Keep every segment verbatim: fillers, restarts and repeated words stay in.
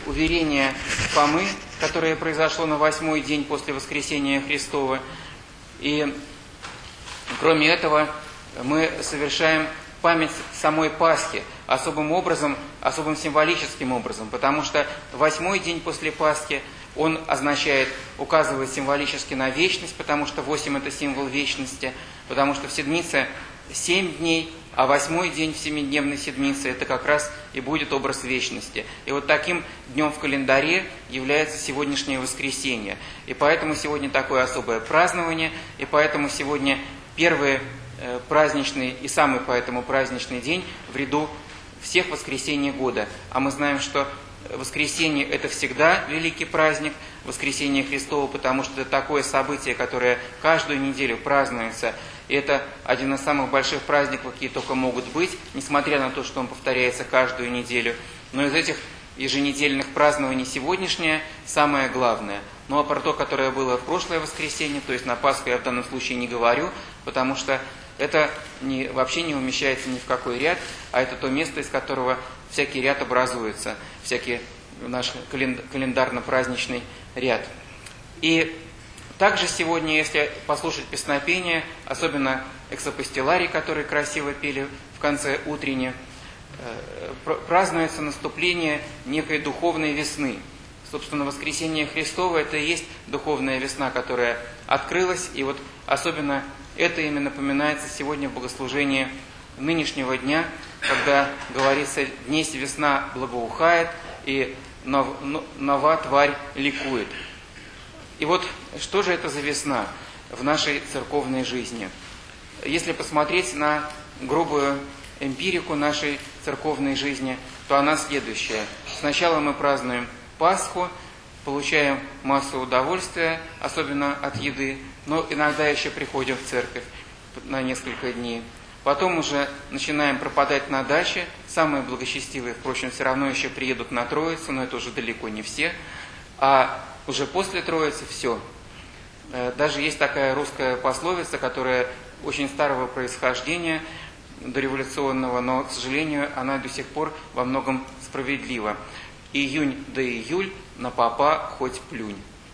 уверение Фомы, которое произошло на восьмой день после воскресения Христова. И кроме этого мы совершаем память самой Пасхи особым образом, особым символическим образом, потому что восьмой день после Пасхи, он означает, указывает символически на вечность, потому что восемь – это символ вечности, потому что в седмице семь дней, а восьмой день в семидневной седмице – это как раз и будет образ вечности. И вот таким днем в календаре является сегодняшнее воскресенье. И поэтому сегодня такое особое празднование, и поэтому сегодня первый э, праздничный и самый поэтому праздничный день в ряду всех воскресений года. А мы знаем, что воскресенье – это всегда великий праздник, воскресенье Христово, потому что это такое событие, которое каждую неделю празднуется. И это один из самых больших праздников, какие только могут быть, несмотря на то, что он повторяется каждую неделю. Но из этих еженедельных празднований сегодняшнее самое главное. Ну а про то, которое было в прошлое воскресенье, то есть на Пасху, я в данном случае не говорю, потому что это не, вообще не умещается ни в какой ряд, а это то место, из которого всякий ряд образуется, всякий наш календарно-праздничный ряд. И также сегодня, если послушать песнопение, особенно эксапостиларий, который красиво пели в конце утренне, празднуется наступление некой духовной весны. Собственно, воскресение Христово – это и есть духовная весна, которая открылась, и вот особенно это именно напоминается сегодня в богослужении нынешнего дня, когда говорится: «Днесь весна благоухает, и нов, нова тварь ликует». И вот что же это за весна в нашей церковной жизни? Если посмотреть на грубую эмпирику нашей церковной жизни, то она следующая. Сначала мы празднуем Пасху, получаем массу удовольствия, особенно от еды, но иногда еще приходим в церковь на несколько дней. Потом уже начинаем пропадать на даче. Самые благочестивые, впрочем, все равно еще приедут на Троицу, но это уже далеко не все. А уже после Троицы все. Даже есть такая русская пословица, которая очень старого происхождения, дореволюционного, но, к сожалению, она до сих пор во многом справедлива. Июнь да июль, на попа хоть плюнь.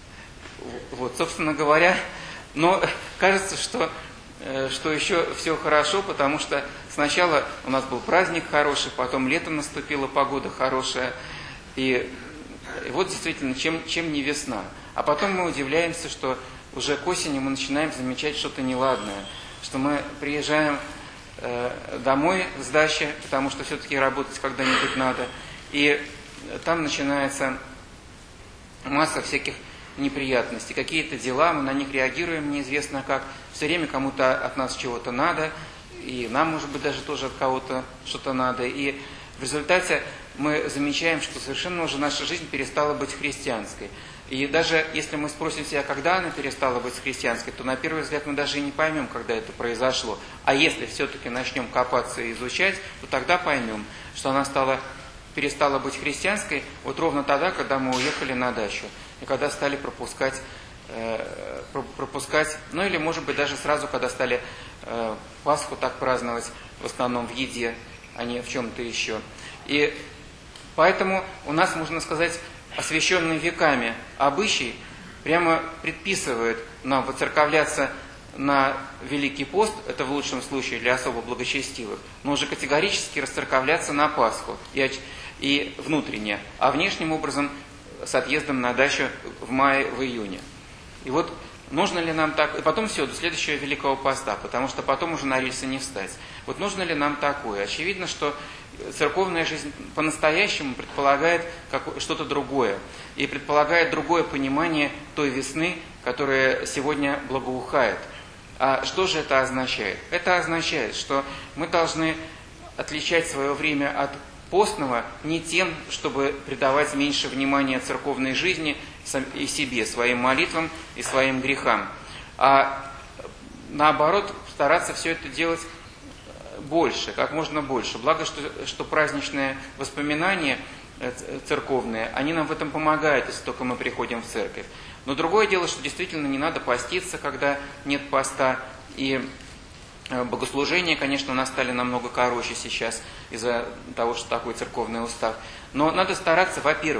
Вот, собственно говоря, но кажется, что, что еще все хорошо, потому что сначала у нас был праздник хороший, потом летом наступила погода хорошая, и, и вот действительно, чем, чем не весна. А потом мы удивляемся, что уже к осени мы начинаем замечать что-то неладное, что мы приезжаем э, домой с дачи, потому что все-таки работать когда-нибудь надо, и там начинается масса всяких неприятностей, какие-то дела, мы на них реагируем неизвестно как, все время кому-то от нас чего-то надо, и нам, может быть, даже тоже от кого-то что-то надо, и в результате мы замечаем, что совершенно уже наша жизнь перестала быть христианской. И даже если мы спросим себя, когда она перестала быть христианской, то на первый взгляд мы даже и не поймем, когда это произошло. А если все-таки начнем копаться и изучать, то тогда поймем, что она стала, перестала быть христианской вот ровно тогда, когда мы уехали на дачу. И когда стали пропускать, э, пропускать, ну или может быть даже сразу, когда стали э, Пасху так праздновать, в основном в еде, а не в чем-то еще. И поэтому у нас, можно сказать, освященный веками обычай прямо предписывает нам воцерковляться на Великий пост, это в лучшем случае для особо благочестивых, но уже категорически расцерковляться на Пасху и, и внутренне, а внешним образом с отъездом на дачу в мае, в июне. И вот нужно ли нам так, и потом все, до следующего Великого поста, потому что потом уже на рельсы не встать. Вот нужно ли нам такое? Очевидно, что церковная жизнь по-настоящему предполагает что-то другое. И предполагает другое понимание той весны, которая сегодня благоухает. А что же это означает? Это означает, что мы должны отличать свое время от постного не тем, чтобы придавать меньше внимания церковной жизни и себе, своим молитвам и своим грехам, а наоборот стараться все это делать больше, как можно больше. Благо, что, что праздничные воспоминания церковные, они нам в этом помогают, если только мы приходим в церковь. Но другое дело, что действительно не надо поститься, когда нет поста. И богослужения, конечно, у нас стали намного короче сейчас из-за того, что такой церковный устав. Но надо стараться, во-первых,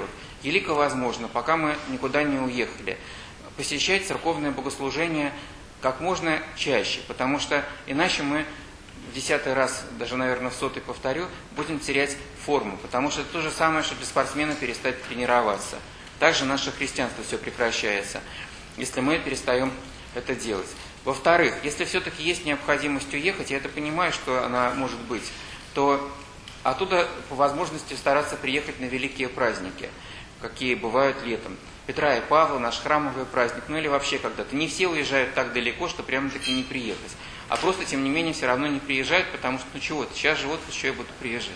елико возможно, пока мы никуда не уехали, посещать церковное богослужение как можно чаще, потому что иначе мы в десятый раз, даже, наверное, в сотый повторю, будем терять форму, потому что это то же самое, что для спортсмена перестать тренироваться. Также наше христианство все прекращается, если мы перестаем это делать. Во-вторых, если все-таки есть необходимость уехать, я это понимаю, что она может быть, то оттуда по возможности стараться приехать на великие праздники, какие бывают летом. Петра и Павла, наш храмовый праздник, ну или вообще когда-то. Не все уезжают так далеко, что прямо-таки не приехать. А просто, тем не менее, все равно не приезжают, потому что, ну чего-то, сейчас живут, еще я буду приезжать.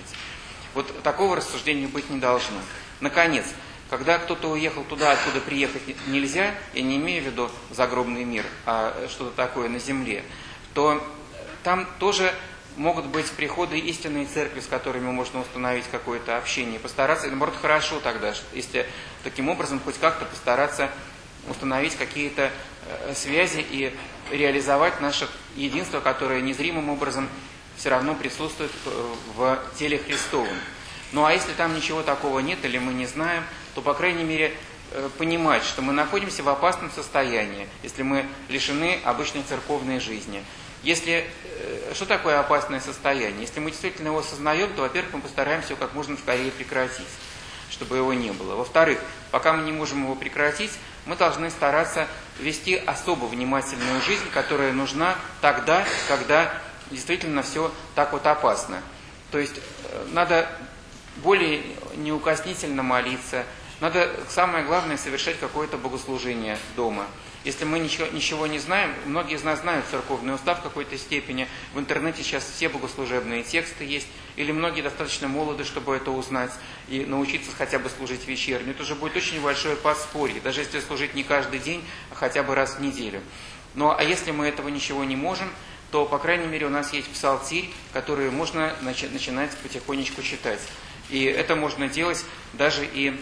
Вот такого рассуждения быть не должно. Наконец, когда кто-то уехал туда, откуда приехать нельзя, я не имею в виду загробный мир, а что-то такое на земле, то там тоже могут быть приходы истинной церкви, с которыми можно установить какое-то общение. Постараться, наоборот, хорошо тогда, если таким образом хоть как-то постараться установить какие-то связи и реализовать наше единство, которое незримым образом все равно присутствует в теле Христовом. Ну а если там ничего такого нет или мы не знаем, то, по крайней мере, понимать, что мы находимся в опасном состоянии, если мы лишены обычной церковной жизни. Если, что такое опасное состояние? Если мы действительно его осознаем, то, во-первых, мы постараемся его как можно скорее прекратить, чтобы его не было. Во-вторых, пока мы не можем его прекратить, мы должны стараться вести особо внимательную жизнь, которая нужна тогда, когда действительно все так вот опасно. То есть надо более неукоснительно молиться, надо, самое главное, совершать какое-то богослужение дома. Если мы ничего, ничего не знаем, многие из нас знают церковный устав в какой-то степени, в интернете сейчас все богослужебные тексты есть, или многие достаточно молоды, чтобы это узнать и научиться хотя бы служить вечерню. Это уже будет очень большое подспорье, даже если служить не каждый день, а хотя бы раз в неделю. Ну а если мы этого ничего не можем, то, по крайней мере, у нас есть псалтирь, который можно начи- начинать потихонечку читать. И это можно делать даже и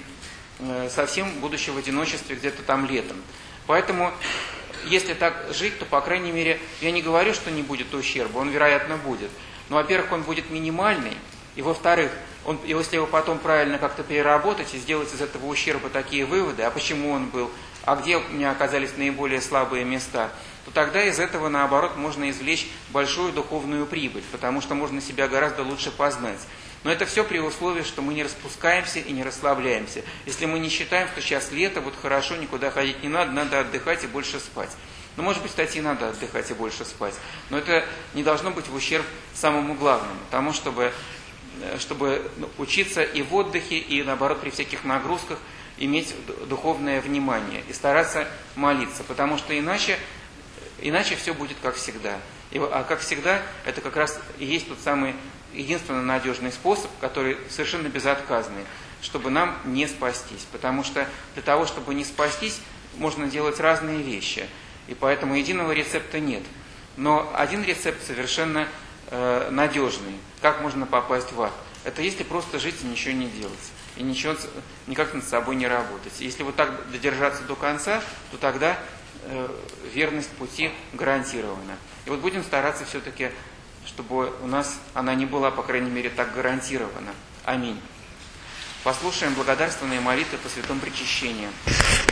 э, совсем будучи в одиночестве где-то там летом. Поэтому, если так жить, то, по крайней мере, я не говорю, что не будет ущерба, он, вероятно, будет. Но, во-первых, он будет минимальный, и, во-вторых, он, если его потом правильно как-то переработать и сделать из этого ущерба такие выводы, а почему он был, а где у меня оказались наиболее слабые места, то тогда из этого, наоборот, можно извлечь большую духовную прибыль, потому что можно себя гораздо лучше познать. Но это все при условии, что мы не распускаемся и не расслабляемся. Если мы не считаем, что сейчас лето, вот хорошо, никуда ходить не надо, надо отдыхать и больше спать. Ну, может быть, кстати, и надо отдыхать и больше спать. Но это не должно быть в ущерб самому главному, тому, чтобы, чтобы учиться и в отдыхе, и, наоборот, при всяких нагрузках иметь духовное внимание и стараться молиться. Потому что иначе, иначе все будет как всегда. И, а как всегда, это как раз и есть тот самый единственный надежный способ, который совершенно безотказный, чтобы нам не спастись. Потому что для того, чтобы не спастись, можно делать разные вещи. И поэтому единого рецепта нет. Но один рецепт совершенно э, надежный. Как можно попасть в ад? Это если просто жить и ничего не делать. И ничего, никак над собой не работать. Если вот так додержаться до конца, то тогда э, верность пути гарантирована. И вот будем стараться все-таки, чтобы у нас она не была, по крайней мере, так гарантирована. Аминь. Послушаем благодарственные молитвы по святому причащению.